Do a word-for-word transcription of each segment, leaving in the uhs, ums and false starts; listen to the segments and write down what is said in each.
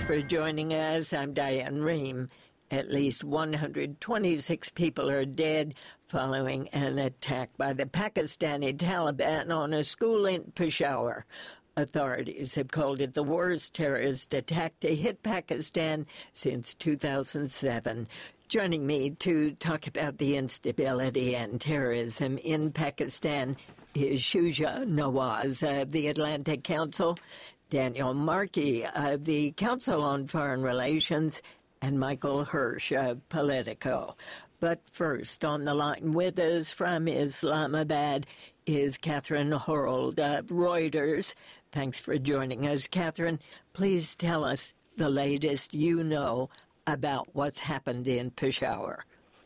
for joining us. I'm Diane Rehm. At least one hundred twenty-six people are dead following an attack by the Pakistani Taliban on a school in Peshawar. Authorities have called it the worst terrorist attack to hit Pakistan since two thousand seven. Joining me to talk about the instability and terrorism in Pakistan is Shuja Nawaz of the Atlantic Council, Daniel Markey of the Council on Foreign Relations, and Michael Hirsch of Politico. But first, on the line with us from Islamabad is Catherine Horold of Reuters. Thanks for joining us, Catherine. Please tell us the latest you know about what's happened in Peshawar.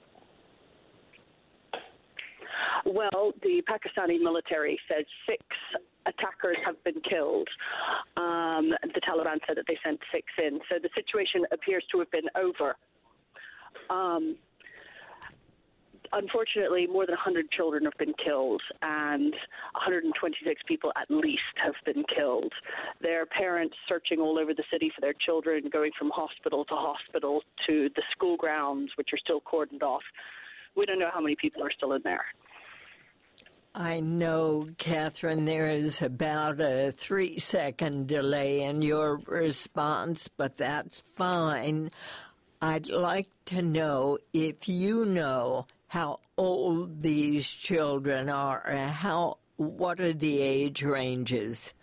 Well, the Pakistani military said six attackers have been killed. Um, the Taliban said that they sent six in. So the situation appears to have been over. Um, unfortunately, more than one hundred children have been killed, and one hundred twenty-six people at least have been killed. Their parents searching all over the city for their children, going from hospital to hospital to the school grounds, which are still cordoned off. We don't know how many people are still in there. I know, Catherine, there is about a three-second delay in your response, but that's fine. I'd like to know if you know how old these children are, how what are the age ranges?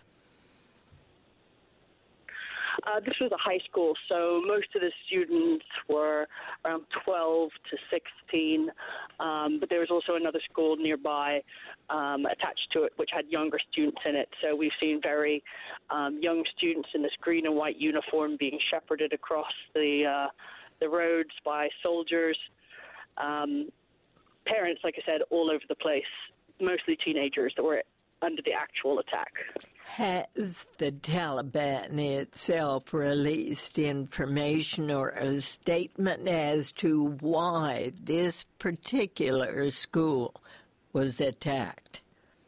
Uh, this was a high school, so most of the students were around twelve to sixteen, um, but there was also another school nearby um, attached to it which had younger students in it. So we've seen very um, young students in this green and white uniform being shepherded across the uh, the roads by soldiers. Um, parents, like I said, all over the place, mostly teenagers that were under the actual attack. Has the Taliban itself released information or a statement as to why this particular school was attacked?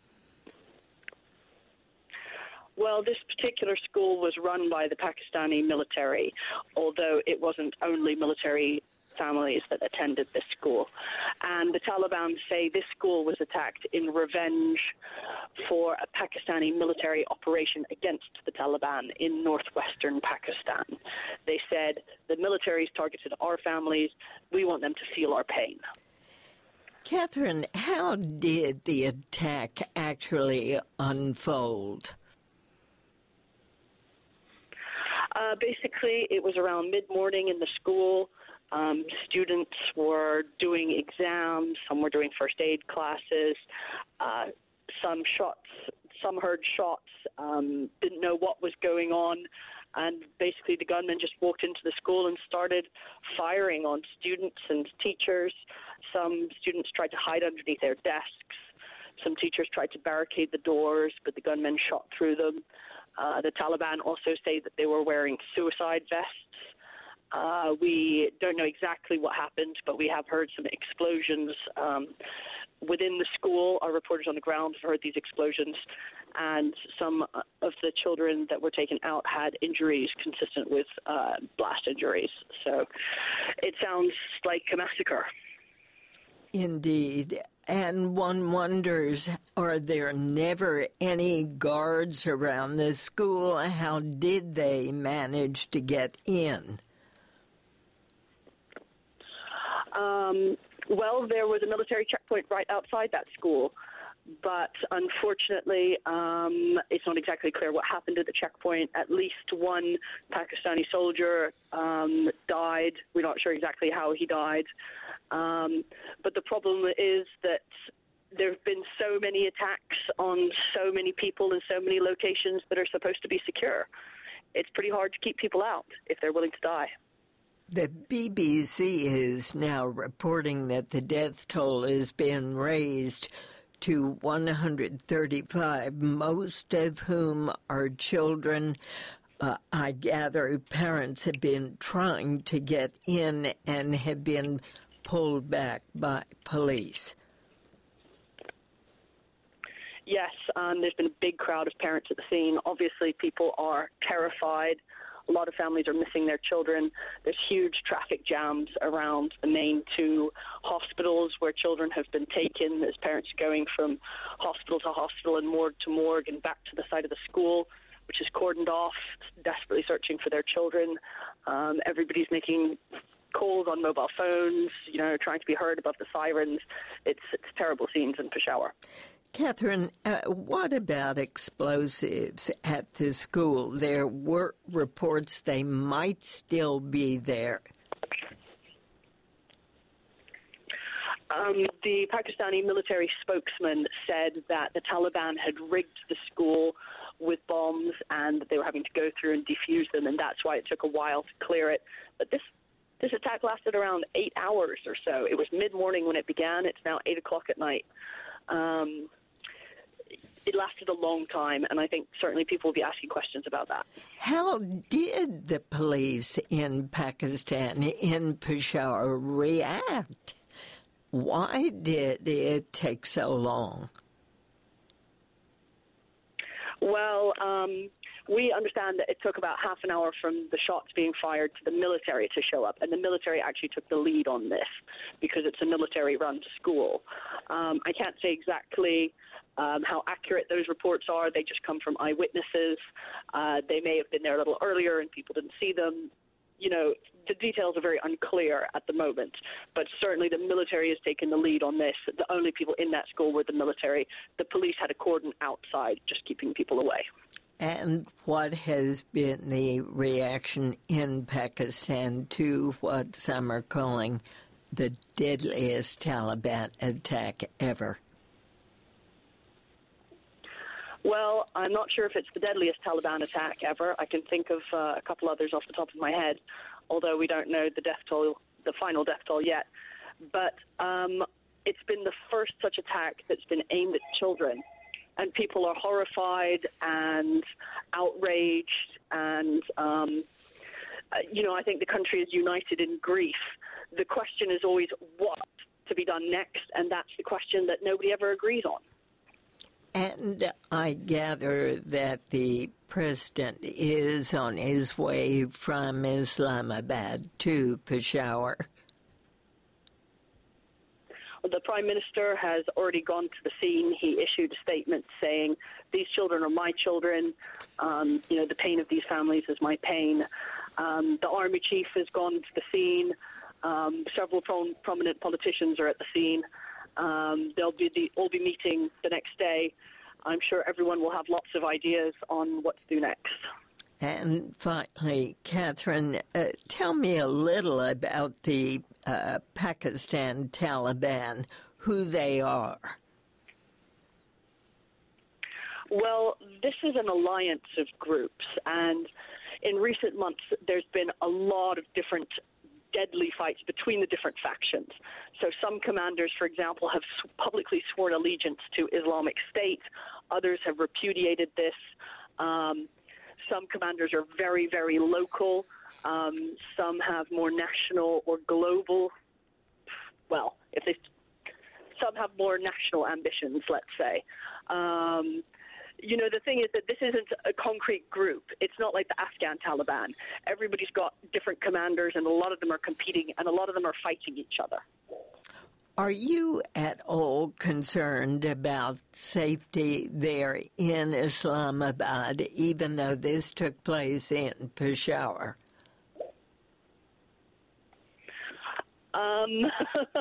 Well, this particular school was run by the Pakistani military, although it wasn't only military families that attended this school. And the Taliban say this school was attacked in revenge for a Pakistani military operation against the Taliban in northwestern Pakistan. They said the military's targeted our families. We want them to feel our pain. Catherine, how did the attack actually unfold? Uh, basically, it was around mid-morning in the school. Um, students were doing exams, some were doing first aid classes, uh, some shots, some heard shots, um, didn't know what was going on, and basically the gunmen just walked into the school and started firing on students and teachers. Some students tried to hide underneath their desks. Some teachers tried to barricade the doors, but the gunmen shot through them. Uh, the Taliban also say that they were wearing suicide vests. Uh, we don't know exactly what happened, but we have heard some explosions um, within the school. Our reporters on the ground have heard these explosions, and some of the children that were taken out had injuries consistent with uh, blast injuries. So it sounds like a massacre. Indeed. And one wonders, are there never any guards around the school? How did they manage to get in? Um, well, there was a military checkpoint right outside that school, but unfortunately, um, it's not exactly clear what happened at the checkpoint. At least one Pakistani soldier um, died. We're not sure exactly how he died. Um, but the problem is that there have been so many attacks on so many people in so many locations that are supposed to be secure. It's pretty hard to keep people out if they're willing to die. The B B C is now reporting that the death toll has been raised to one hundred thirty-five, most of whom are children. Uh, I gather parents have been trying to get in and have been pulled back by police. Yes, um, there's been a big crowd of parents at the scene. Obviously, people are terrified. A lot of families are missing their children. There's huge traffic jams around the main two hospitals where children have been taken. There's parents going from hospital to hospital and morgue to morgue and back to the side of the school, which is cordoned off, desperately searching for their children. Um, everybody's making calls on mobile phones, you know, trying to be heard above the sirens. It's, it's terrible scenes in Peshawar. Catherine, uh, what about explosives at the school? There were reports they might still be there. Um, the Pakistani military spokesman said that the Taliban had rigged the school with bombs and that they were having to go through and defuse them, and that's why it took a while to clear it. But this this attack lasted around eight hours or so. It was mid-morning when it began. It's now eight o'clock at night. Um, it lasted a long time, and I think certainly people will be asking questions about that. How did the police in Pakistan, in Peshawar, react? Why did it take so long? Well, um, we understand that it took about half an hour from the shots being fired to the military to show up, and the military actually took the lead on this because it's a military-run school. Um, I can't say exactly um, how accurate those reports are. They just come from eyewitnesses. Uh, they may have been there a little earlier and people didn't see them. You know, the details are very unclear at the moment, but certainly the military has taken the lead on this. The only people in that school were the military. The police had a cordon outside, just keeping people away. And what has been the reaction in Pakistan to what some are calling the deadliest Taliban attack ever? Well, I'm not sure if it's the deadliest Taliban attack ever. I can think of uh, a couple others off the top of my head, although we don't know the death toll, the final death toll yet. But um, it's been the first such attack that's been aimed at children. And people are horrified and outraged. And, um, uh, you know, I think the country is united in grief. The question is always what to be done next, and that's the question that nobody ever agrees on. And I gather that the president is on his way from Islamabad to Peshawar. The Prime Minister has already gone to the scene. He issued a statement saying, these children are my children. Um, you know, the pain of these families is my pain. Um, the Army Chief has gone to the scene. Um, several pro- prominent politicians are at the scene. Um, they'll be the, all be meeting the next day. I'm sure everyone will have lots of ideas on what to do next. And finally, Catherine, uh, tell me a little about the uh, Pakistan Taliban, who they are. Well, this is an alliance of groups, and in recent months there's been a lot of different deadly fights between the different factions. So some commanders, for example, have publicly sworn allegiance to Islamic State. Others have repudiated this. Um, some commanders are very, very local. Um, some have more national or global. Well, if they, some have more national ambitions, let's say. Um, You know, the thing is that this isn't a concrete group. It's not like the Afghan Taliban. Everybody's got different commanders, and a lot of them are competing, and a lot of them are fighting each other. Are you at all concerned about safety there in Islamabad, even though this took place in Peshawar? Um,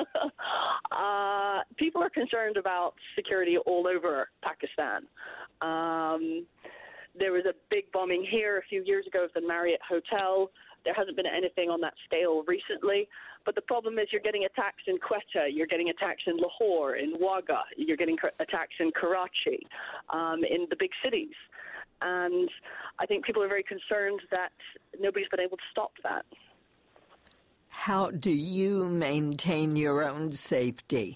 uh, people are concerned about security all over Pakistan. Um, there was a big bombing here a few years ago of the Marriott Hotel. There hasn't been anything on that scale recently. But the problem is you're getting attacks in Quetta, you're getting attacks in Lahore, in Wagah, you're getting attacks in Karachi, um, in the big cities. And I think people are very concerned that nobody's been able to stop that. How do you maintain your own safety?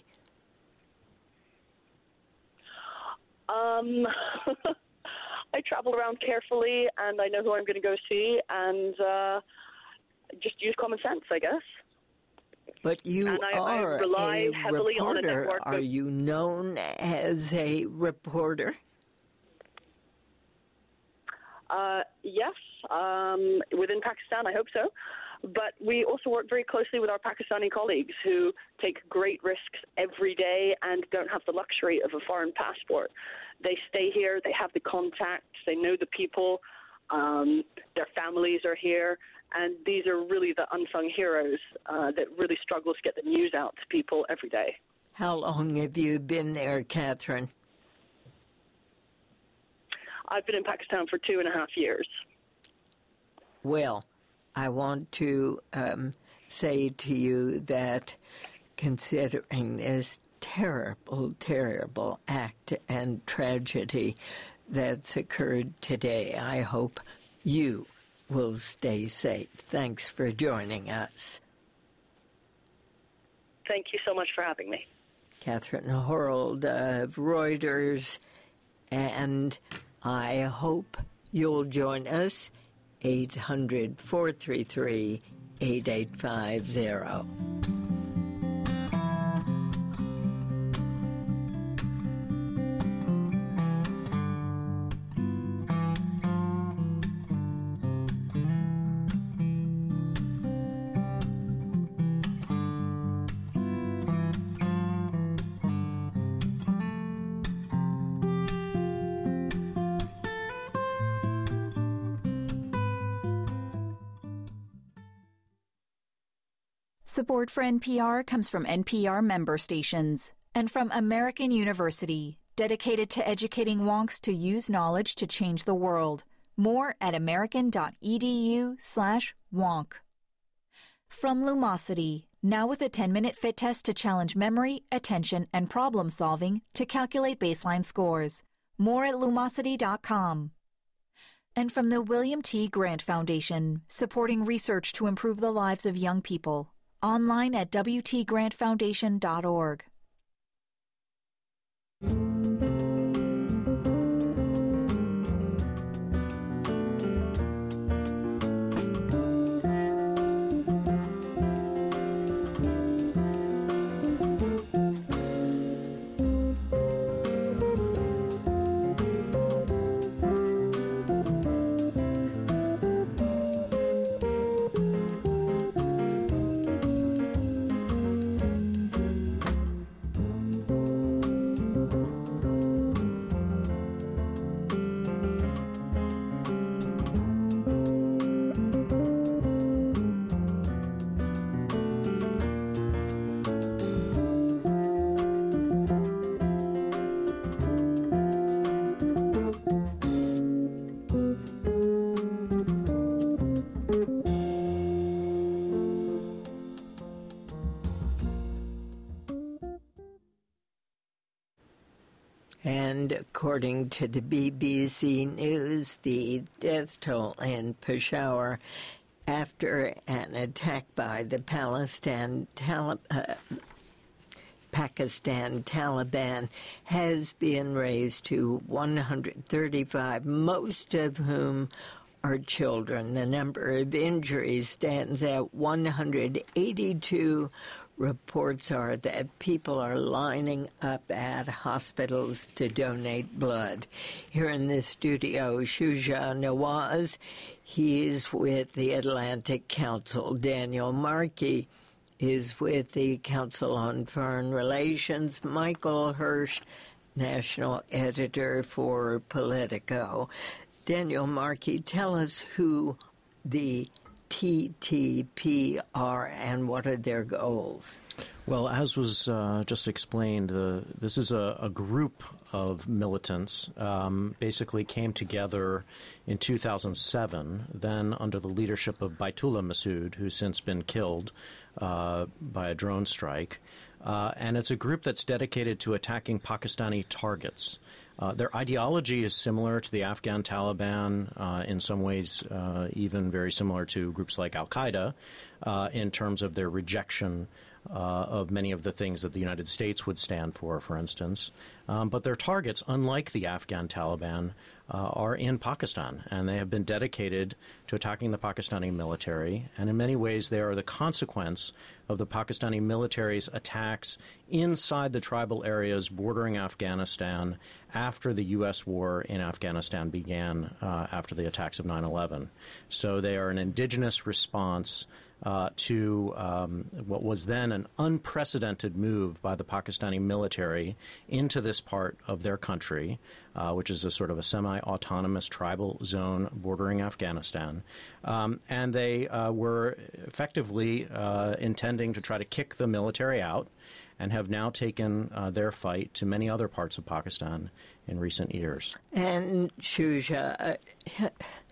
Um, I travel around carefully, and I know who I'm going to go see, and uh, just use common sense, I guess. But you and I, are I rely a heavily reporter. On a network are of, you known as a reporter? Uh, yes, um, within Pakistan. I hope so. But we also work very closely with our Pakistani colleagues who take great risks every day and don't have the luxury of a foreign passport. They stay here, they have the contacts, they know the people, um, their families are here, and these are really the unsung heroes uh, that really struggle to get the news out to people every day. How long have you been there, Catherine? I've been in Pakistan for two and a half years. Well, I want to um, say to you that considering this terrible, terrible act and tragedy that's occurred today, I hope you will stay safe. Thanks for joining us. Thank you so much for having me. Catherine Horold of Reuters, and I hope you'll join us, eight hundred, four three three, eight eight five zero. Support for N P R comes from N P R member stations and from American University, dedicated to educating wonks to use knowledge to change the world. More at american.edu slash wonk. From Lumosity, now with a ten-minute fit test to challenge memory, attention, and problem solving to calculate baseline scores. More at lumosity dot com. And from the William T. Grant Foundation, supporting research to improve the lives of young people. Online at w t grant foundation dot org. And according to the B B C News, the death toll in Peshawar after an attack by the Palestine Talib- uh, Pakistan Taliban has been raised to one hundred thirty-five, most of whom are children. The number of injuries stands at one hundred eighty-two. Reports are that people are lining up at hospitals to donate blood. Here in the studio, Shuja Nawaz, he's with the Atlantic Council. Daniel Markey is with the Council on Foreign Relations. Michael Hirsch, national editor for Politico. Daniel Markey, tell us who the T T P are and what are their goals? Well, as was uh, just explained, uh, this is a, a group of militants, um, basically came together in two thousand seven, then under the leadership of Baitullah Masood, who's since been killed uh, by a drone strike. Uh, and it's a group that's dedicated to attacking Pakistani targets. Uh, their ideology is similar to the Afghan Taliban, uh, in some ways uh, even very similar to groups like Al-Qaeda uh, in terms of their rejection uh, of many of the things that the United States would stand for, for instance. Um, but their targets, unlike the Afghan Taliban, uh, are in Pakistan, and they have been dedicated to attacking the Pakistani military. And in many ways, they are the consequence of the Pakistani military's attacks inside the tribal areas bordering Afghanistan after the U S war in Afghanistan began uh, after the attacks of nine eleven. So they are an indigenous response Uh, to um, what was then an unprecedented move by the Pakistani military into this part of their country, uh, which is a sort of a semi-autonomous tribal zone bordering Afghanistan. Um, and they uh, were effectively uh, intending to try to kick the military out, and have now taken uh, their fight to many other parts of Pakistan in recent years. And Shuja, uh,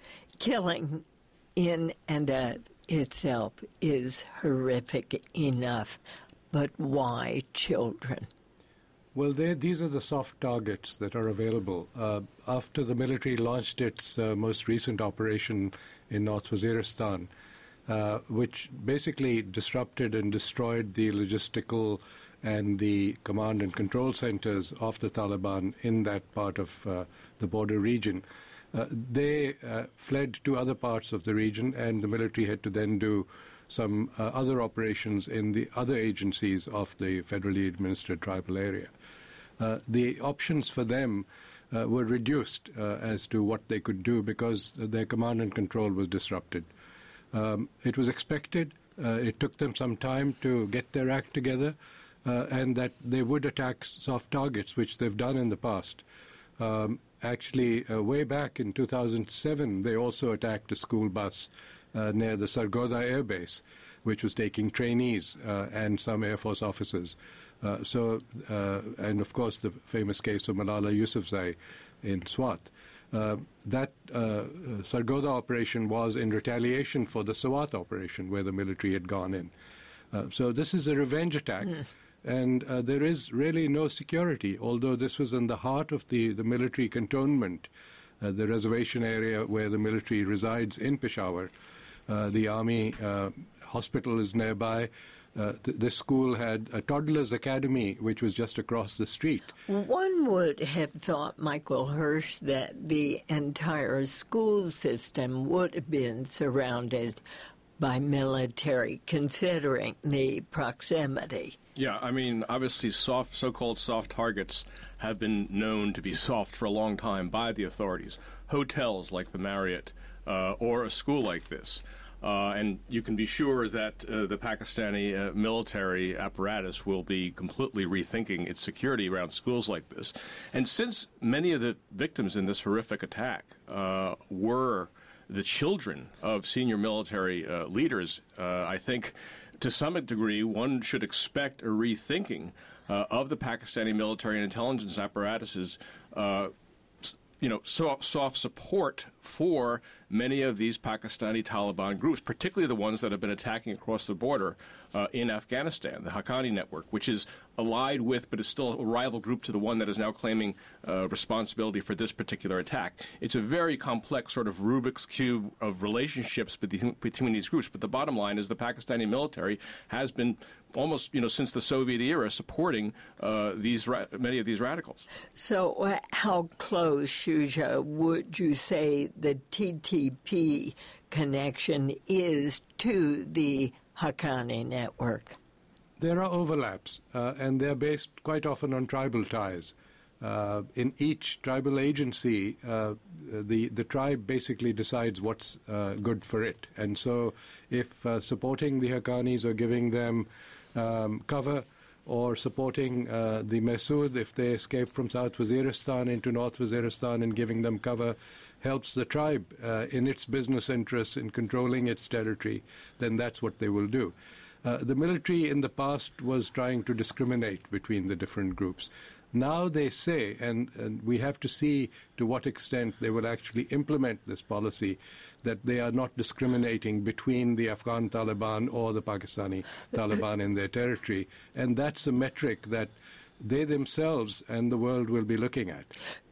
killing in and out itself is horrific enough, but why children? Well, they, these are the soft targets that are available. Uh, after the military launched its uh, most recent operation in North Waziristan, uh, which basically disrupted and destroyed the logistical and the command and control centers of the Taliban in that part of uh, the border region, Uh, they uh, fled to other parts of the region, and the military had to then do some uh, other operations in the other agencies of the federally administered tribal area. Uh, the options for them uh, were reduced uh, as to what they could do because their command and control was disrupted. Um, it was expected, uh, it took them some time to get their act together, uh, and that they would attack soft targets, which they've done in the past. Um, Actually, uh, way back in two thousand seven, they also attacked a school bus uh, near the Sargodha Air Base, which was taking trainees uh, and some Air Force officers. Uh, so, uh, and of course, the famous case of Malala Yousafzai in Swat. Uh, that uh, Sargodha operation was in retaliation for the Swat operation, where the military had gone in. Uh, so this is a revenge attack. Mm. And uh, there is really no security, although this was in the heart of the, the military cantonment, uh, the reservation area where the military resides in Peshawar. Uh, the army uh, hospital is nearby. Uh, th- this school had a toddler's academy, which was just across the street. One would have thought, Michael Hirsch, that the entire school system would have been surrounded by military, considering the proximity. Yeah, I mean, obviously, soft, so-called soft targets have been known to be soft for a long time by the authorities. Hotels like the Marriott uh, or a school like this. Uh, and you can be sure that uh, the Pakistani uh, military apparatus will be completely rethinking its security around schools like this. And since many of the victims in this horrific attack uh, were the children of senior military uh, leaders, uh, I think to some degree one should expect a rethinking uh, of the Pakistani military and intelligence apparatuses, uh, you know, so, soft support for many of these Pakistani Taliban groups, particularly the ones that have been attacking across the border uh, in Afghanistan, the Haqqani Network, which is allied with but is still a rival group to the one that is now claiming uh, responsibility for this particular attack. It's a very complex sort of Rubik's Cube of relationships between, between these groups, but the bottom line is the Pakistani military has been almost, you know, since the Soviet era, supporting uh, these ra- many of these radicals. So uh, how close, Shuja, would you say the T T P connection is to the Haqqani Network? There are overlaps, uh, and they're based quite often on tribal ties. Uh, in each tribal agency, uh, the, the tribe basically decides what's uh, good for it. And so if uh, supporting the Haqqanis or giving them um, cover, or supporting uh, the Masood if they escape from South Waziristan into North Waziristan and giving them cover, helps the tribe uh, in its business interests in controlling its territory, then that's what they will do. Uh, the military in the past was trying to discriminate between the different groups. Now they say, and, and we have to see to what extent they will actually implement this policy, that they are not discriminating between the Afghan Taliban or the Pakistani Taliban in their territory. And that's a metric that they themselves and the world will be looking at.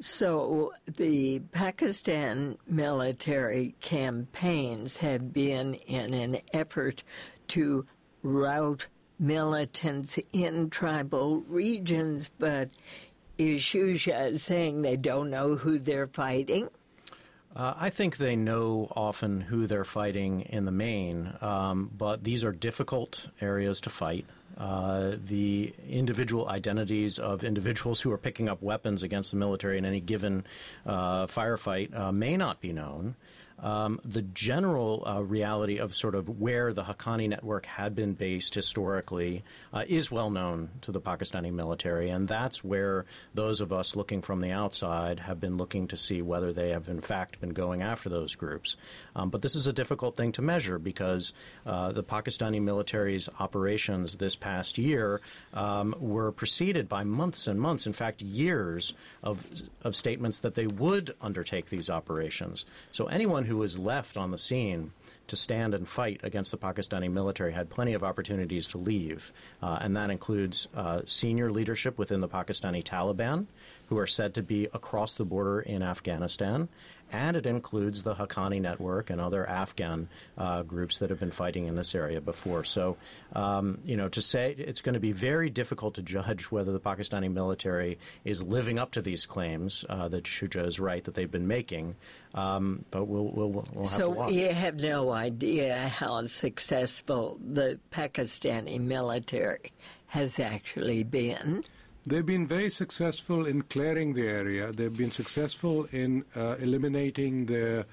So the Pakistan military campaigns have been in an effort to rout militants in tribal regions, but is Shuja saying they don't know who they're fighting? Uh, I think they know often who they're fighting in the main, um, but these are difficult areas to fight. Uh, the individual identities of individuals who are picking up weapons against the military in any given uh, firefight uh, may not be known. Um, the general uh, reality of sort of where the Haqqani network had been based historically uh, is well known to the Pakistani military, and that's where those of us looking from the outside have been looking to see whether they have in fact been going after those groups. Um, but this is a difficult thing to measure because uh, the Pakistani military's operations this past year um, were preceded by months and months, in fact years, of, of statements that they would undertake these operations. So anyone who who was left on the scene to stand and fight against the Pakistani military had plenty of opportunities to leave, uh, and that includes uh, senior leadership within the Pakistani Taliban, who are said to be across the border in Afghanistan, and it includes the Haqqani network and other Afghan uh, groups that have been fighting in this area before. So, um, you know, to say it's going to be very difficult to judge whether the Pakistani military is living up to these claims uh, that Shuja is right that they've been making, um, but we'll, we'll, we'll have so to watch. So you have no idea how successful the Pakistani military has actually been? They've been very successful in clearing the area. They've been successful in uh, eliminating the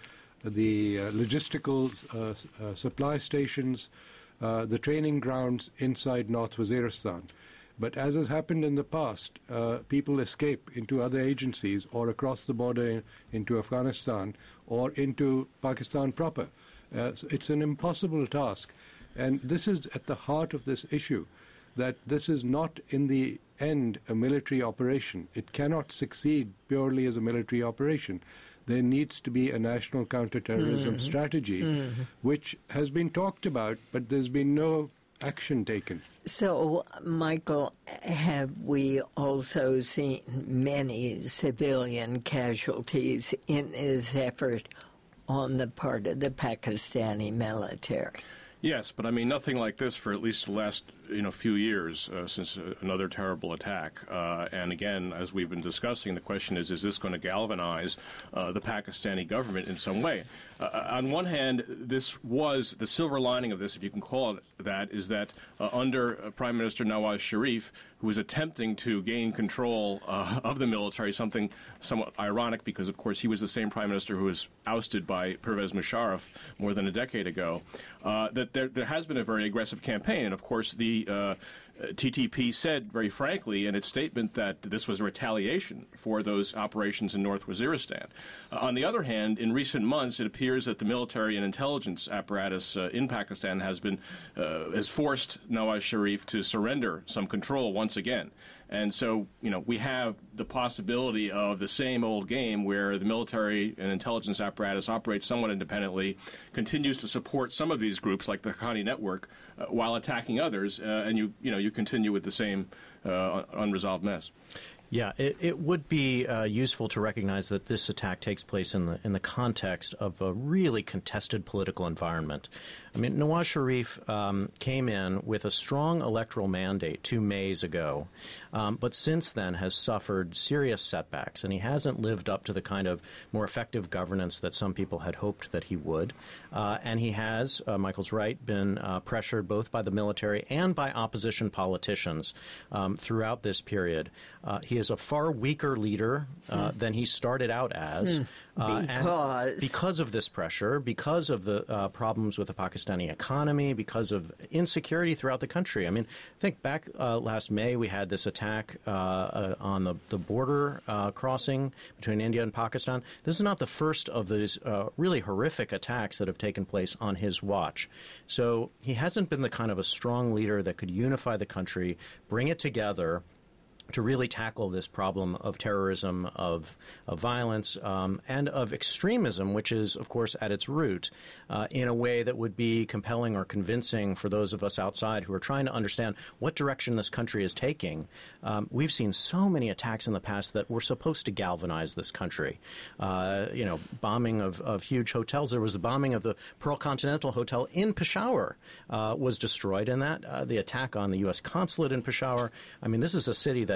the uh, logistical uh, uh, supply stations, uh, the training grounds inside North Waziristan. But as has happened in the past, uh, people escape into other agencies or across the border into Afghanistan or into Pakistan proper. Uh, so it's an impossible task. And this is at the heart of this issue, that this is not in the end a military operation. It cannot succeed purely as a military operation. There needs to be a national counterterrorism mm-hmm. strategy, mm-hmm. which has been talked about, but there's been no action taken. So, Michael, have we also seen many civilian casualties in this effort on the part of the Pakistani military? Yes, but I mean nothing like this for at least the last you know few years uh, since uh, another terrible attack. Uh, and again, as we've been discussing, the question is: is this going to galvanize uh, the Pakistani government in some way? Uh, on one hand, this was the silver lining of this, if you can call it that, is that uh, under uh, Prime Minister Nawaz Sharif, who was attempting to gain control uh, of the military, something somewhat ironic because, of course, he was the same prime minister who was ousted by Pervez Musharraf more than a decade ago, uh, that there, there has been a very aggressive campaign. And, of course, the uh, T T P said very frankly in its statement that this was a retaliation for those operations in North Waziristan. Uh, on the other hand, in recent months, it appears that the military and intelligence apparatus uh, in Pakistan has been uh, has forced Nawaz Sharif to surrender some control once again. And so, you know, we have the possibility of the same old game where the military and intelligence apparatus operates somewhat independently, continues to support some of these groups like the Haqqani network uh, while attacking others, uh, and you, you know, you continue with the same uh, unresolved mess. Yeah, it, it would be uh, useful to recognize that this attack takes place in the in the context of a really contested political environment. I mean, Nawaz Sharif um, came in with a strong electoral mandate two Mays ago, um, but since then has suffered serious setbacks, and he hasn't lived up to the kind of more effective governance that some people had hoped that he would. Uh, and he has, uh, Michael's right, been uh, pressured both by the military and by opposition politicians um, throughout this period. Uh, he is a far weaker leader uh, hmm. than he started out as. Hmm. Uh, because. And because of this pressure, because of the uh, problems with the Pakistani economy, because of insecurity throughout the country. I mean, think back uh, last May, we had this attack uh, uh, on the, the border uh, crossing between India and Pakistan. This is not the first of these uh, really horrific attacks that have taken place on his watch. So he hasn't been the kind of a strong leader that could unify the country, bring it together, to really tackle this problem of terrorism, of, of violence, um, and of extremism, which is, of course, at its root, uh, in a way that would be compelling or convincing for those of us outside who are trying to understand what direction this country is taking. Um, we've seen so many attacks in the past that were supposed to galvanize this country. Uh, you know, bombing of, of huge hotels. There was the bombing of the Pearl Continental Hotel in Peshawar uh, was destroyed in that. Uh, the attack on the U S consulate in Peshawar. I mean, this is a city that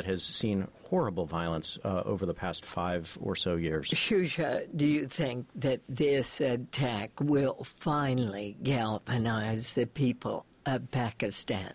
that has seen horrible violence uh, over the past five or so years. Shusha, do you think that this attack will finally galvanize the people of Pakistan?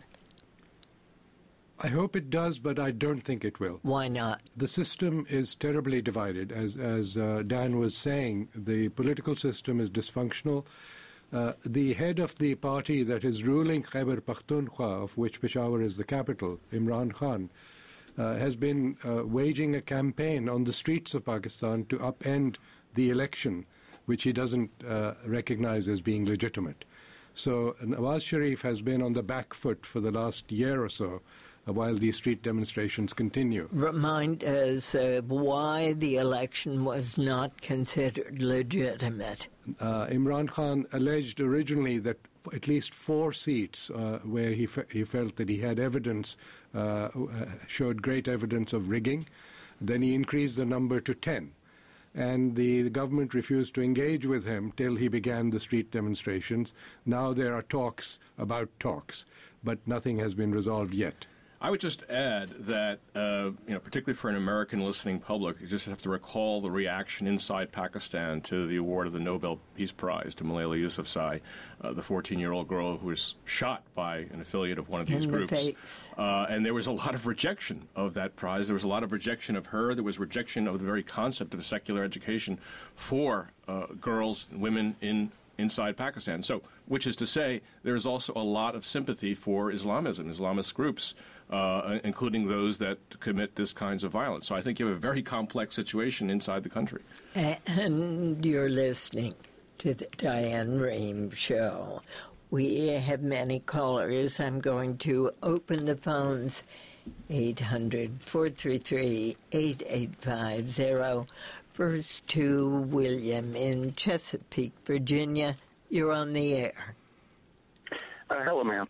I hope it does, but I don't think it will. Why not? The system is terribly divided. As, as uh, Dan was saying, the political system is dysfunctional. Uh, the head of the party that is ruling Khyber Pakhtunkhwa, of which Peshawar is the capital, Imran Khan, uh, has been uh, waging a campaign on the streets of Pakistan to upend the election, which he doesn't uh, recognize as being legitimate. So Nawaz Sharif has been on the back foot for the last year or so, while these street demonstrations continue. Remind us of why the election was not considered legitimate. Uh, Imran Khan alleged originally that f- at least four seats uh, where he, fe- he felt that he had evidence, uh, uh, showed great evidence of rigging. Then he increased the number to ten. And the, the government refused to engage with him till he began the street demonstrations. Now there are talks about talks, but nothing has been resolved yet. I would just add that, uh, you know, particularly for an American listening public, you just have to recall the reaction inside Pakistan to the award of the Nobel Peace Prize to Malala Yousafzai, uh, the fourteen-year-old girl who was shot by an affiliate of one of these In groups. the face. Uh, and there was a lot of rejection of that prize. There was a lot of rejection of her. There was rejection of the very concept of secular education for uh, girls and women in inside Pakistan. So, which is to say, there is also a lot of sympathy for Islamism, Islamist groups, uh, including those that commit this kinds of violence. So I think you have a very complex situation inside the country. And you're listening to the Diane Rehm Show. We have many callers. I'm going to open the phones, eight hundred, four three three, eight eight five zero. First to William in Chesapeake, Virginia. You're on the air. Uh, hello, ma'am.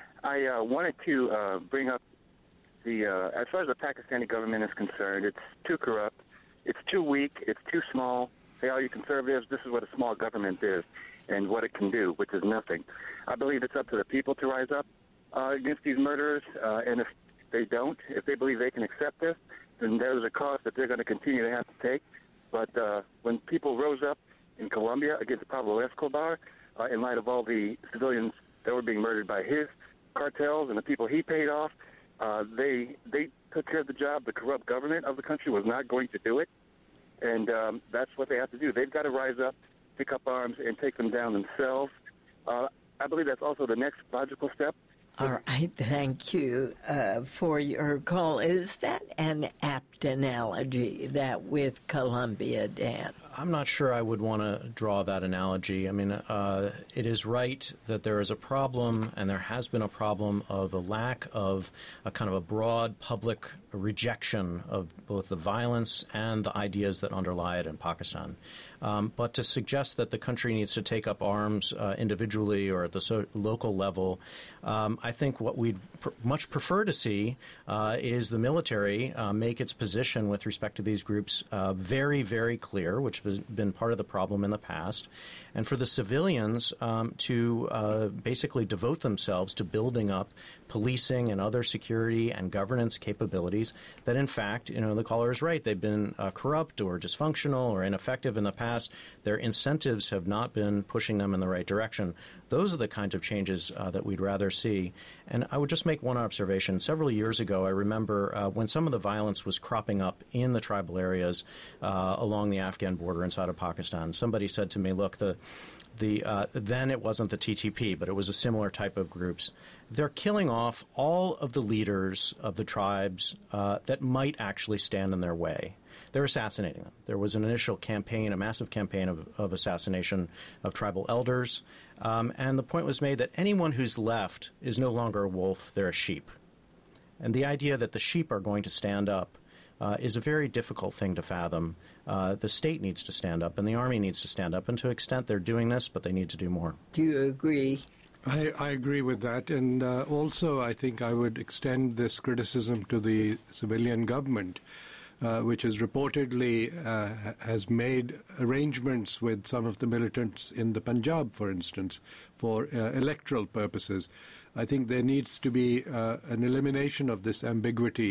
I uh, wanted to uh, bring up the, uh, as far as the Pakistani government is concerned, it's too corrupt, it's too weak, it's too small. Hey, all you conservatives, this is what a small government is and what it can do, which is nothing. I believe it's up to the people to rise up uh, against these murderers, uh, and if they don't, if they believe they can accept this, then there's a cost that they're going to continue to have to take. But uh, when people rose up in Colombia against Pablo Escobar, uh, in light of all the civilians that were being murdered by his cartels and the people he paid off, uh, they they took care of the job. The corrupt government of the country was not going to do it, and um, that's what they have to do. They've got to rise up, pick up arms, and take them down themselves. Uh, I believe that's also the next logical step. All right, thank you uh, for your call. Is that an apt analogy, that with Colombia, Dan? I'm not sure I would want to draw that analogy. I mean, uh, it is right that there is a problem, and there has been a problem of a lack of a kind of a broad public rejection of both the violence and the ideas that underlie it in Pakistan. Um, but to suggest that the country needs to take up arms uh, individually or at the so- local level, um, I think what we'd pr- much prefer to see uh, is the military uh, make its position with respect to these groups uh, very, very clear, which has been part of the problem in the past, and for the civilians um, to uh, basically devote themselves to building up policing and other security and governance capabilities that, in fact, you know, the caller is right. They've been uh, corrupt or dysfunctional or ineffective in the past. Their incentives have not been pushing them in the right direction. Those are the kinds of changes uh, that we'd rather see. And I would just make one observation. Several years ago, I remember uh, when some of the violence was cropping up in the tribal areas uh, along the Afghan border inside of Pakistan, somebody said to me, look, the The, uh, then it wasn't the T T P, but it was a similar type of groups. They're killing off all of the leaders of the tribes uh, that might actually stand in their way. They're assassinating them. There was an initial campaign, a massive campaign of, of assassination of tribal elders, um, and the point was made that anyone who's left is no longer a wolf, they're a sheep. And the idea that the sheep are going to stand up Uh, is a very difficult thing to fathom. Uh, the state needs to stand up, and the Army needs to stand up, and to an extent they're doing this, but they need to do more. Do you agree? I, I agree with that, and uh, also I think I would extend this criticism to the civilian government, uh, which has reportedly uh, has made arrangements with some of the militants in the Punjab, for instance, for uh, electoral purposes. I think there needs to be uh, an elimination of this ambiguity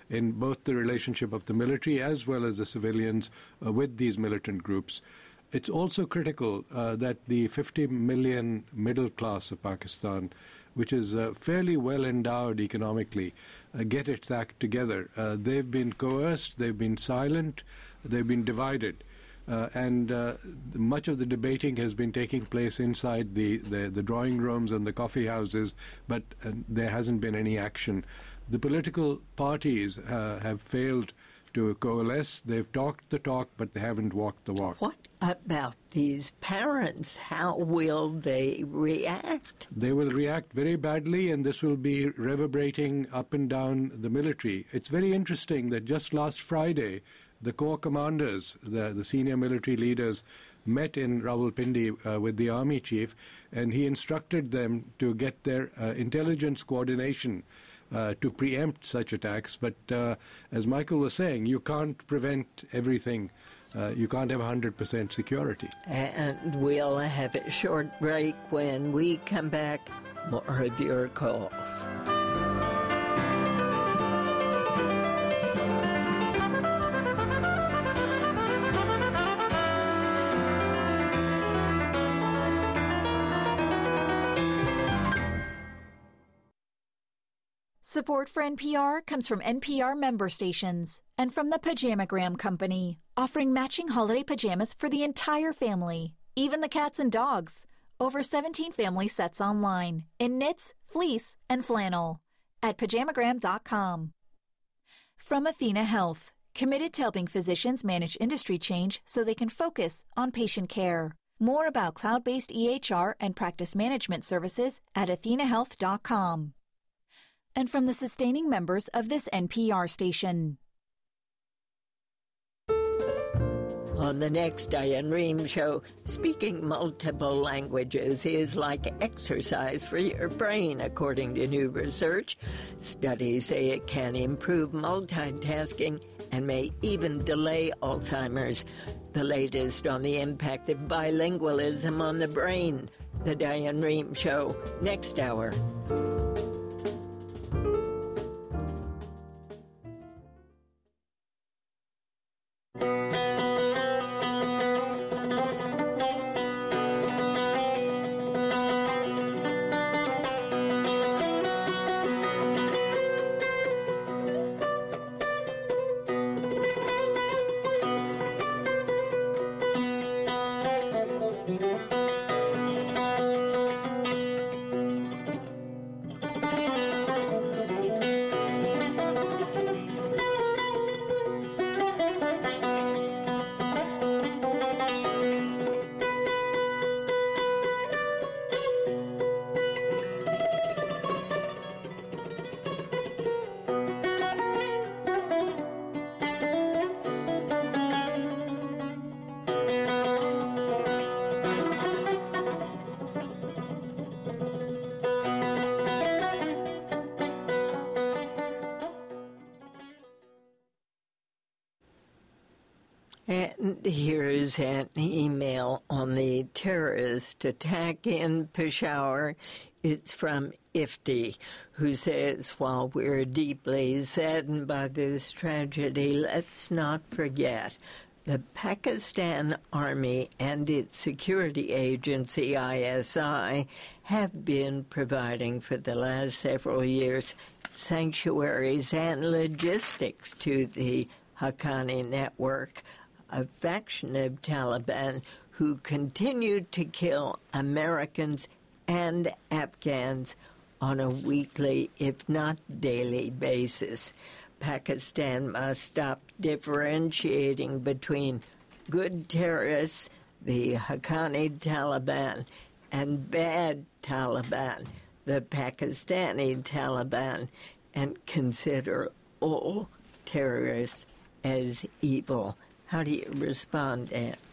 in both the relationship of the military as well as the civilians uh, with these militant groups. It's also critical uh, that the fifty million middle class of Pakistan, which is uh, fairly well endowed economically, uh, get its act together. Uh, they've been coerced, they've been silent, they've been divided. Uh, and uh, much of the debating has been taking place inside the, the, the drawing rooms and the coffee houses, but uh, there hasn't been any action. The political parties uh, have failed to coalesce. They've talked the talk, but they haven't walked the walk. What about these parents? How will they react? They will react very badly, and this will be reverberating up and down the military. It's very interesting that just last Friday, the corps commanders, the, the senior military leaders, met in Rawalpindi uh, with the army chief, and he instructed them to get their uh, intelligence coordination uh, to preempt such attacks. But uh, as Michael was saying, you can't prevent everything. Uh, you can't have one hundred percent security. And we'll have a short break. When we come back, more of your calls. Support for N P R comes from N P R member stations and from the Pajamagram Company, offering matching holiday pajamas for the entire family, even the cats and dogs. Over seventeen family sets online in knits, fleece, and flannel at pajamagram dot com. From Athena Health, committed to helping physicians manage industry change so they can focus on patient care. More about cloud-based E H R and practice management services at athena health dot com. And from the sustaining members of this N P R station. On the next Diane Rehm show, speaking multiple languages is like exercise for your brain, according to new research. Studies say it can improve multitasking and may even delay Alzheimer's. The latest on the impact of bilingualism on the brain. The Diane Rehm show, next hour. And here's an email on the terrorist attack in Peshawar. It's from Ifti, who says, while we're deeply saddened by this tragedy, let's not forget the Pakistan Army and its security agency, I S I, have been providing for the last several years sanctuaries and logistics to the Haqqani network, a faction of Taliban who continued to kill Americans and Afghans on a weekly, if not daily, basis. Pakistan must stop differentiating between good terrorists, the Haqqani Taliban, and bad Taliban, the Pakistani Taliban, and consider all terrorists as evil. How do you respond, Dan?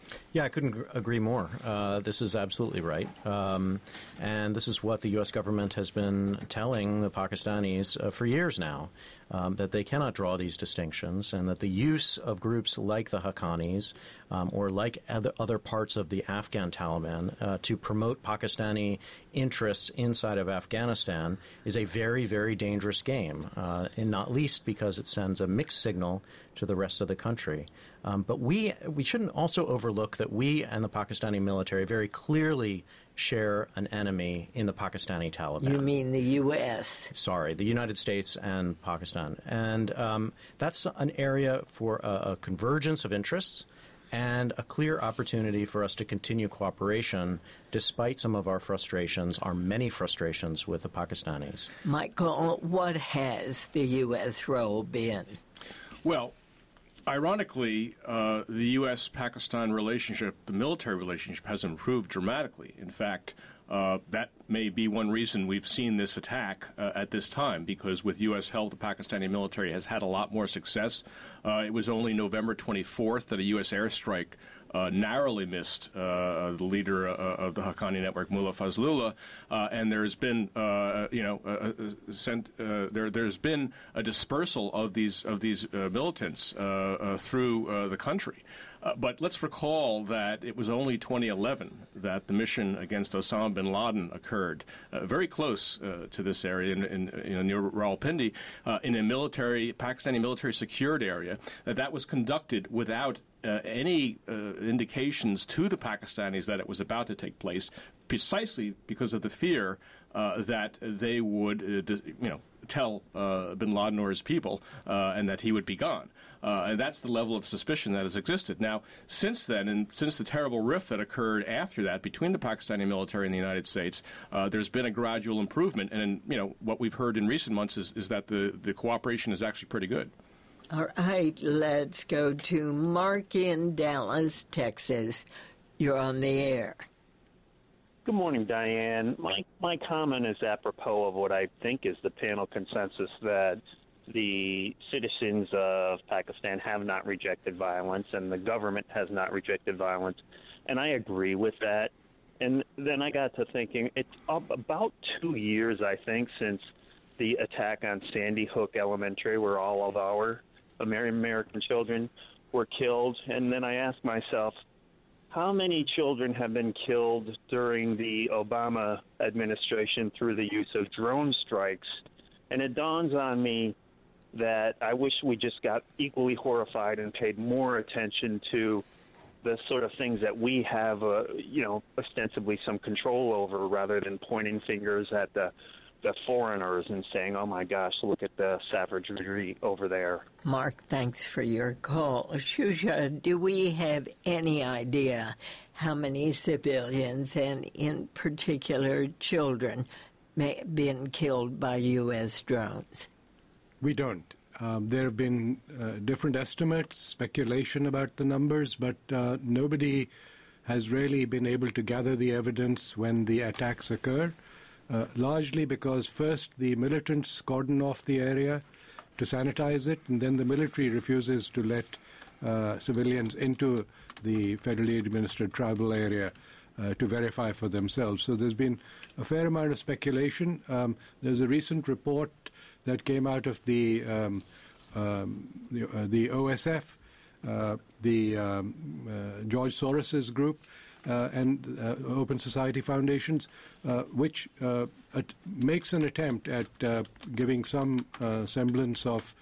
Yeah, I couldn't agree more. Uh, this is absolutely right. Um, and this is what the U S government has been telling the Pakistanis uh, for years now, um, that they cannot draw these distinctions and that the use of groups like the Haqqanis um, or like other, other parts of the Afghan Taliban uh, to promote Pakistani interests inside of Afghanistan is a very, very dangerous game, uh, and not least because it sends a mixed signal to the rest of the country. Um, but we we shouldn't also overlook that we and the Pakistani military very clearly share an enemy in the Pakistani Taliban. You mean the U S? Sorry, the United States and Pakistan. And um, that's an area for a, a convergence of interests and a clear opportunity for us to continue cooperation despite some of our frustrations, our many frustrations with the Pakistanis. Michael, what has the U S role been? Well, ironically, uh, the U S Pakistan relationship, the military relationship, has improved dramatically. In fact, uh, that may be one reason we've seen this attack uh, at this time, because with U S help, the Pakistani military has had a lot more success. Uh, it was only November twenty-fourth that a U S airstrike Uh, narrowly missed uh, the leader uh, of the Haqqani network, Mullah Fazlullah, uh, and there's been, uh, you know, uh, sent, uh, there there's been a dispersal of these of these uh, militants uh, uh, through uh, the country. Uh, but let's recall that it was only twenty eleven that the mission against Osama bin Laden occurred, uh, very close uh, to this area, in, in, you know, near Rawalpindi, uh, in a military Pakistani military secured area. That that was conducted without Uh, any uh, indications to the Pakistanis that it was about to take place, precisely because of the fear uh, that they would, uh, dis- you know, tell uh, bin Laden or his people uh, and that he would be gone. Uh, and that's the level of suspicion that has existed. Now, since then, and since the terrible rift that occurred after that between the Pakistani military and the United States, uh, there's been a gradual improvement. And, you know, what we've heard in recent months is, is that the, the cooperation is actually pretty good. All right, let's go to Mark in Dallas, Texas. You're on the air. Good morning, Diane. My my comment is apropos of what I think is the panel consensus that the citizens of Pakistan have not rejected violence and the government has not rejected violence. And I agree with that. And then I got to thinking, it's about two years, I think, since the attack on Sandy Hook Elementary, where all of our American children were killed. And then I asked myself, how many children have been killed during the Obama administration through the use of drone strikes? And it dawns on me that I wish we just got equally horrified and paid more attention to the sort of things that we have, uh, you know, ostensibly some control over, rather than pointing fingers at the the foreigners and saying, oh, my gosh, look at the savagery over there. Mark, thanks for your call. Shusha, do we have any idea how many civilians, and in particular children, may have been killed by U S drones? We don't. Um, there have been uh, different estimates, speculation about the numbers, but uh, nobody has really been able to gather the evidence when the attacks occur. Uh, largely because first the militants cordon off the area to sanitize it, and then the military refuses to let uh, civilians into the federally administered tribal area uh, to verify for themselves. So there's been a fair amount of speculation. Um, there's a recent report that came out of the um, um, the, uh, the O S F, uh, the um, uh, George Soros's group, Uh, and uh, Open Society Foundations, uh, which uh, at, makes an attempt at uh, giving some uh, semblance of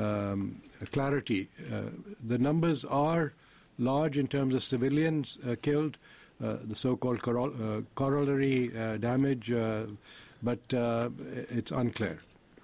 um, clarity. Uh, the numbers are large in terms of civilians uh, killed, uh, the so-called corol- uh, corollary uh, damage, uh, but uh, it's unclear.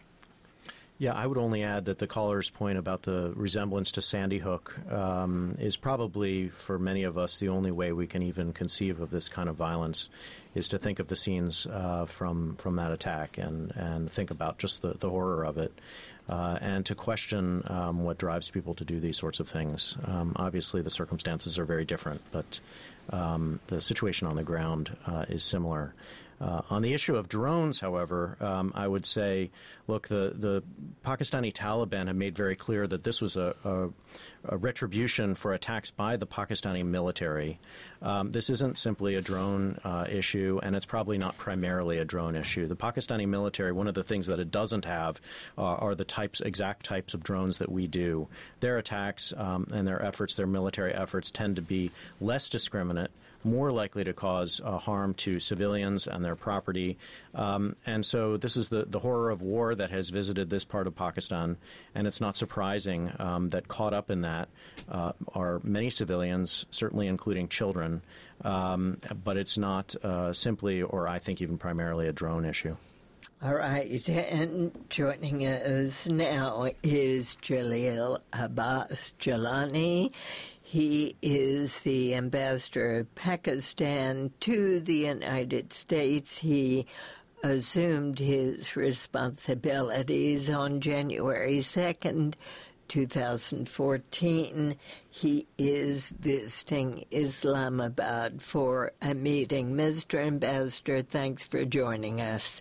Yeah, I would only add that the caller's point about the resemblance to Sandy Hook um, is probably, for many of us, the only way we can even conceive of this kind of violence, is to think of the scenes uh, from from that attack and, and think about just the, the horror of it, uh, and to question um, what drives people to do these sorts of things. Um, obviously, the circumstances are very different, but um, the situation on the ground uh, is similar. Uh, on the issue of drones, however, um, I would say, look, the, the Pakistani Taliban have made very clear that this was a, a, a retribution for attacks by the Pakistani military. Um, this isn't simply a drone uh, issue, and it's probably not primarily a drone issue. The Pakistani military, one of the things that it doesn't have uh, are the types, exact types of drones that we do. Their attacks um, and their efforts, their military efforts, tend to be less discriminate, more likely to cause uh, harm to civilians and their property. Um, and so this is the, the horror of war that has visited this part of Pakistan, and it's not surprising um, that caught up in that uh, are many civilians, certainly including children, um, but it's not uh, simply, or I think even primarily, a drone issue. All right, and joining us now is Jalil Abbas Jalani. He is the ambassador of Pakistan to the United States. He assumed his responsibilities on January second, two thousand fourteen. He is visiting Islamabad for a meeting. Mister Ambassador, thanks for joining us.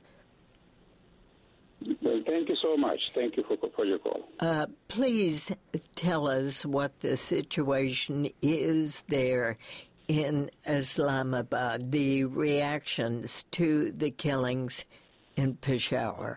Well, thank you so much. Thank you for, for your call. Uh, please tell us what the situation is there in Islamabad, the reactions to the killings in Peshawar.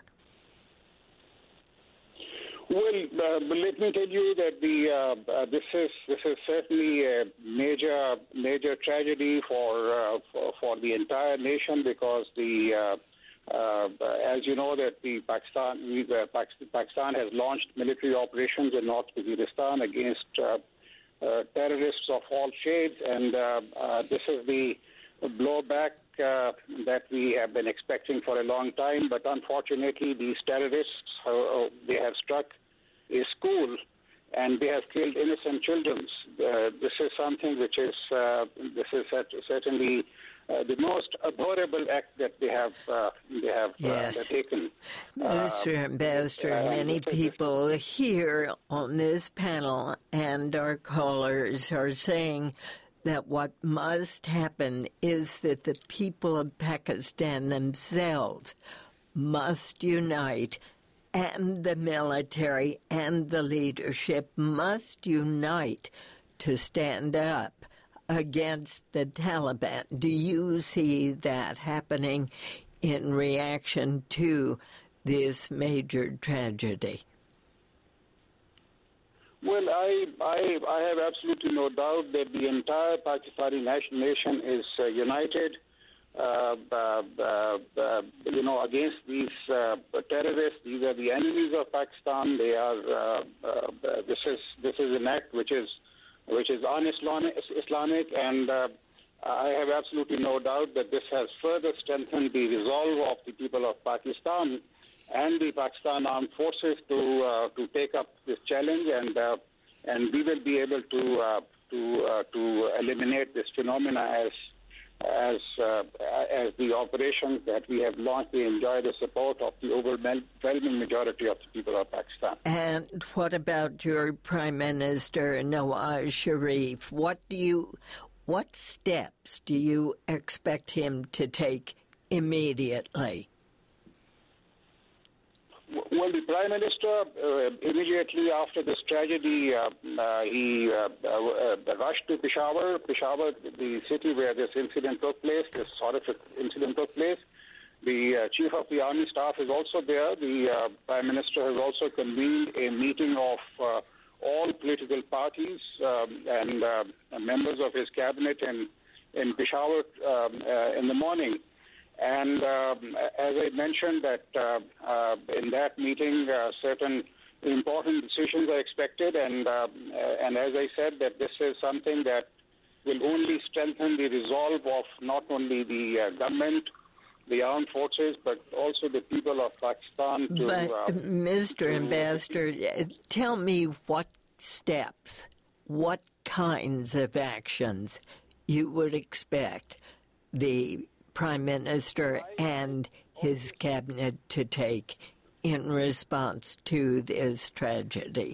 Well, uh, let me tell you that the uh, uh, this is this is certainly a major major tragedy for uh, for, for the entire nation, because the uh, Uh, as you know, that the Pakistan, uh, Pakistan has launched military operations in North Waziristan against uh, uh, terrorists of all shades, and uh, uh, this is the blowback uh, that we have been expecting for a long time. But unfortunately, these terrorists, uh, they have struck a school and they have killed innocent children. Uh, this is something which is uh, this is certainly Uh, the most adorable act that they have uh, they have yes. uh, taken. Mister Uh, Ambassador, uh, many people here on this panel and our callers are saying that what must happen is that the people of Pakistan themselves must unite, and the military and the leadership must unite to stand up against the Taliban. Do you see that happening in reaction to this major tragedy? Well, I, I, I have absolutely no doubt that the entire Pakistani national nation is uh, united, uh, uh, uh, uh, you know, against these uh, terrorists. These are the enemies of Pakistan. They are. Uh, uh, this is this is an act which is. which is un-Islamic, and uh, I have absolutely no doubt that this has further strengthened the resolve of the people of Pakistan and the Pakistan Armed Forces to uh, to take up this challenge, and uh, and we will be able to uh, to uh, to eliminate this phenomena as as uh, as the operations that we have launched. We enjoy the support of the overwhelming majority of the people of Pakistan. And what about your Prime Minister Nawaz Sharif? What do you, what steps do you expect him to take immediately? Well, the Prime Minister, uh, immediately after this tragedy, uh, uh, he uh, uh, rushed to Peshawar, Peshawar, the city where this incident took place, this horrific incident took place. The uh, Chief of the Army Staff is also there. The uh, Prime Minister has also convened a meeting of uh, all political parties um, and uh, members of his cabinet in, in Peshawar um, uh, in the morning. And um, as I mentioned, that uh, uh, in that meeting, uh, certain important decisions are expected, and uh, and as I said, that this is something that will only strengthen the resolve of not only the uh, government, the armed forces, but also the people of Pakistan. To, but, uh, Mister to Ambassador, tell me what steps, what kinds of actions you would expect the Prime Minister and his cabinet to take in response to this tragedy?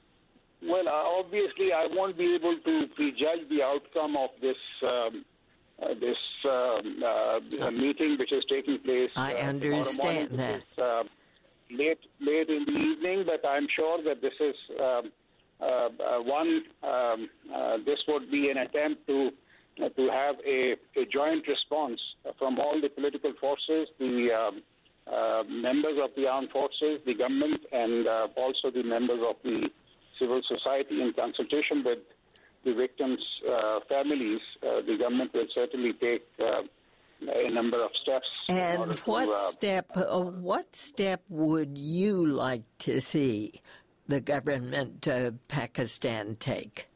Well, uh, obviously, I won't be able to prejudge the outcome of this um, uh, this um, uh, meeting, which is taking place. I uh, understand morning, that. Is, uh, late, late in the evening, but I'm sure that this is um, uh, uh, one. Um, uh, this would be an attempt to uh, to have a, a joint response from all the political forces, the um, uh, members of the armed forces, the government, and uh, also the members of the civil society, in consultation with the victims' uh, families. Uh, the government will certainly take uh, a number of steps. And what to, uh, step? Uh, what step would you like to see the government of Pakistan take?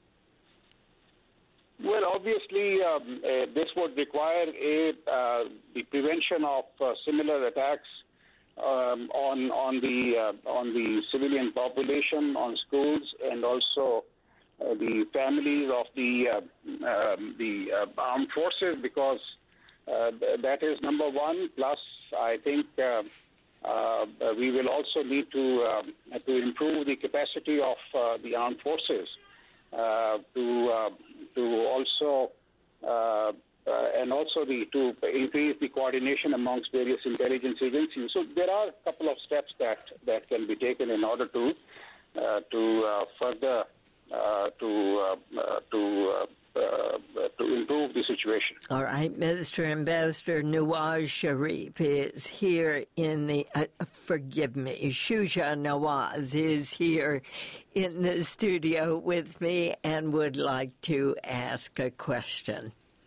Well, obviously, um, uh, this would require a uh, the prevention of uh, similar attacks um, on on the uh, on the civilian population, on schools, and also uh, the families of the uh, um, the uh, armed forces, because uh, that is number one. Plus, I think uh, uh, we will also need to uh, to improve the capacity of uh, the armed forces uh, to. Uh, to also uh, uh, and also the to increase the coordination amongst various intelligence agencies. So there are a couple of steps that, that can be taken in order to uh, to uh, further uh, to uh, uh, to uh, uh, to improve the situation. All right, Mister Ambassador, Nawaz Sharif is here in the, uh, forgive me, Shuja Nawaz is here in the studio with me and would like to ask a question.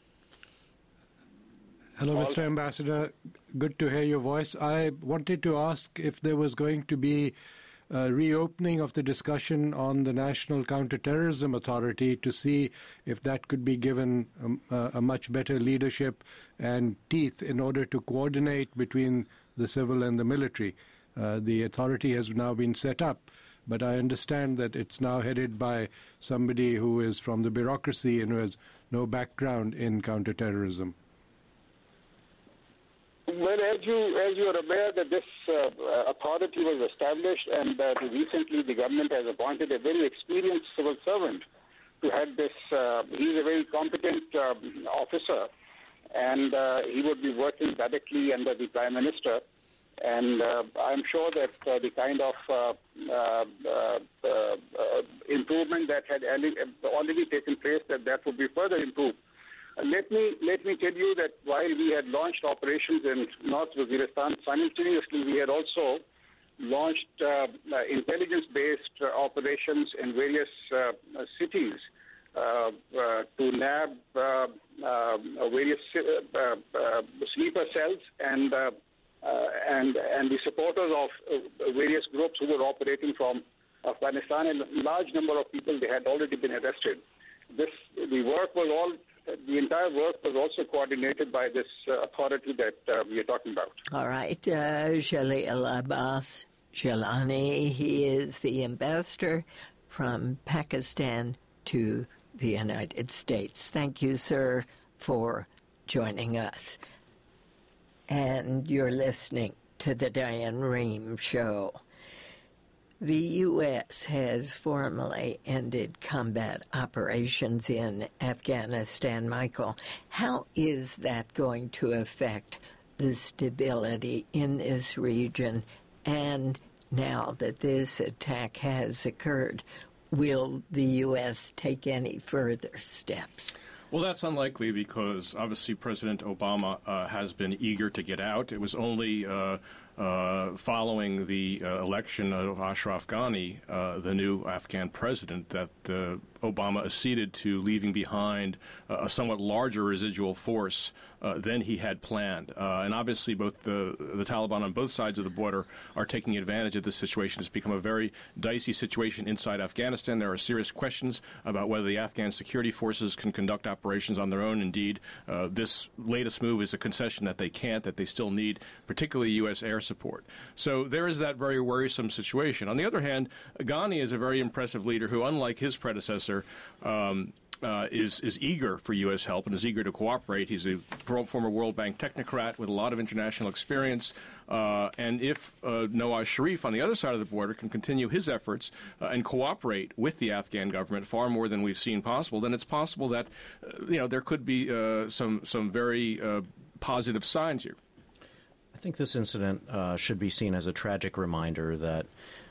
Hello, Mister Ambassador. Good to hear your voice. I wanted to ask if there was going to be a reopening of the discussion on the National Counterterrorism Authority to see if that could be given um, uh, a much better leadership and teeth in order to coordinate between the civil and the military. Uh, the authority has now been set up, but I understand that it's now headed by somebody who is from the bureaucracy and who has no background in counterterrorism. Well, as you as you are aware that this uh, authority was established, and uh, recently the government has appointed a very experienced civil servant to head this. Uh, he's a very competent uh, officer, and uh, he would be working directly under the Prime Minister. And uh, I'm sure that uh, the kind of uh, uh, uh, uh, improvement that had already taken place, that that would be further improved. Uh, let me let me tell you that while we had launched operations in North Waziristan, simultaneously we had also launched uh, uh, intelligence-based uh, operations in various uh, cities uh, uh, to nab uh, uh, various uh, uh, sleeper cells and. Uh, Uh, and and the supporters of uh, various groups who were operating from Afghanistan, and a large number of people, they had already been arrested. This the work was all the entire work was also coordinated by this uh, authority that uh, we are talking about. All right, uh, Jalil Abbas Jilani, he is the ambassador from Pakistan to the United States. Thank you, sir, for joining us. And you're listening to the Diane Rehm Show. The U S has formally ended combat operations in Afghanistan. Michael, how is that going to affect the stability in this region? And now that this attack has occurred, will the U S take any further steps? Well, that's unlikely because obviously President Obama uh, has been eager to get out. It was only uh, uh, following the uh, election of Ashraf Ghani, uh, the new Afghan president, that uh, Obama acceded to leaving behind uh, a somewhat larger residual force uh, than he had planned. Uh, and obviously both the, the Taliban on both sides of the border are taking advantage of this situation. It's become a very dicey situation inside Afghanistan. There are serious questions about whether the Afghan security forces can conduct operations on their own. Indeed, uh, this latest move is a concession that they can't, that they still need, particularly U S air support. So there is that very worrisome situation. On the other hand, Ghani is a very impressive leader who, unlike his predecessor, um, uh, is is eager for U S help and is eager to cooperate. He's a former World Bank technocrat with a lot of international experience. Uh, and if uh, Nawaz Sharif on the other side of the border can continue his efforts uh, and cooperate with the Afghan government far more than we've seen possible, then it's possible that uh, you know there could be uh, some some very uh, positive signs here. I think this incident uh, should be seen as a tragic reminder that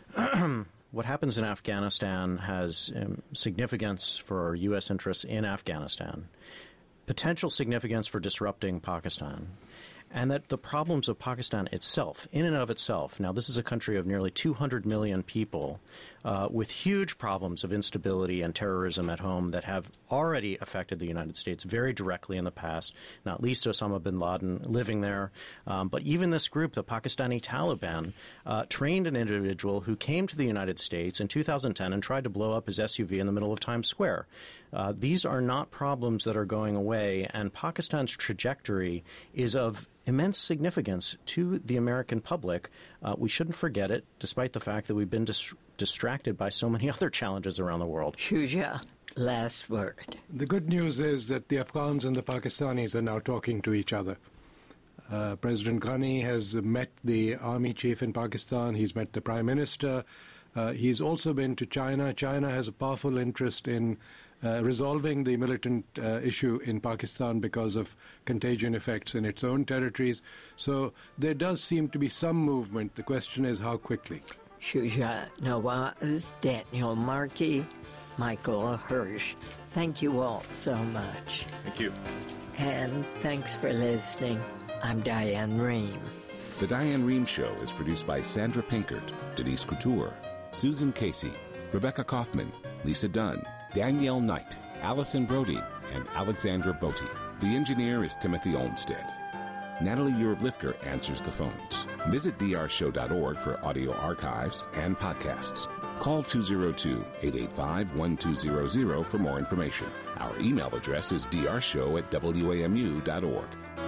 what happens in Afghanistan has um, significance for U S interests in Afghanistan, potential significance for disrupting Pakistan, and that the problems of Pakistan itself, in and of itself, now this is a country of nearly two hundred million people uh, with huge problems of instability and terrorism at home that have already affected the United States very directly in the past, not least Osama bin Laden living there. Um, but even this group, the Pakistani Taliban, uh, trained an individual who came to the United States in two thousand ten and tried to blow up his S U V in the middle of Times Square. Uh, these are not problems that are going away, and Pakistan's trajectory is of immense significance to the American public. Uh, we shouldn't forget it, despite the fact that we've been dis- distracted by so many other challenges around the world. Shuja, last word. The good news is that the Afghans and the Pakistanis are now talking to each other. Uh, President Ghani has met the army chief in Pakistan. He's met the prime minister. Uh, he's also been to China. China has a powerful interest in Uh, resolving the militant uh, issue in Pakistan because of contagion effects in its own territories. So there does seem to be some movement. The question is how quickly. Shuja Nawaz, Daniel Markey, Michael Hirsch. Thank you all so much. Thank you. And thanks for listening. I'm Diane Rehm. The Diane Rehm Show is produced by Sandra Pinkert, Denise Couture, Susan Casey, Rebecca Kaufman, Lisa Dunn, Danielle Knight, Allison Brody, and Alexandra Botti. The engineer is Timothy Olmsted. Natalie Urvlifker answers the phones. Visit d r show dot org for audio archives and podcasts. Call two oh two, eight eight five, one two zero zero for more information. Our email address is d r show at w a m u dot org.